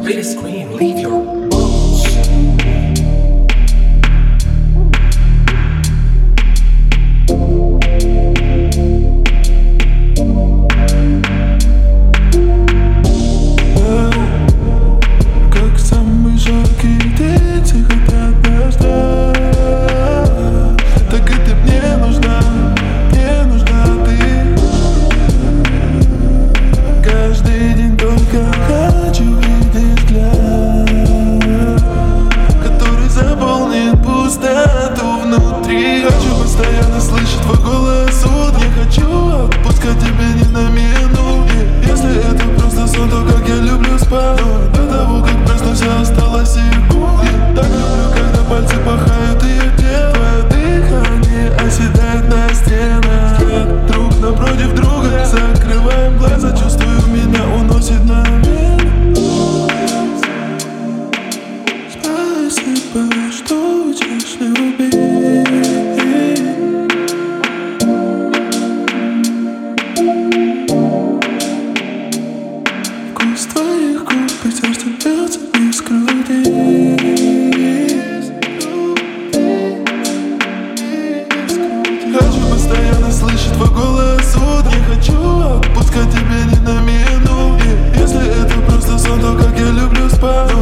Really scream, leave your bones. Как самый жаркий день, все хотят дождя. Так и ты мне нужна ты. Каждый день только хочу видеть взгляд, который заполнит пустоту внутри. Хочу постоянно слышать твой голос в утре. Хочу отпускать тебя ни на минуту. Если это просто сон, то как я люблю спать. До того, как проснусь, осталось секунды. Так люблю, когда пальцы пахают и твое дыхание оседает на стенах. Взгляд друг напротив друга, закрываем глаза, чувствую, меня уносит наверх. Спасибо, что учишь любить. Вкус твоих губ, и сердце бьется без груди. Хочу постоянно слышать твой голос в утре. Хочу отпускать тебя ни на минуту. Если это просто сон, то как я люблю спать.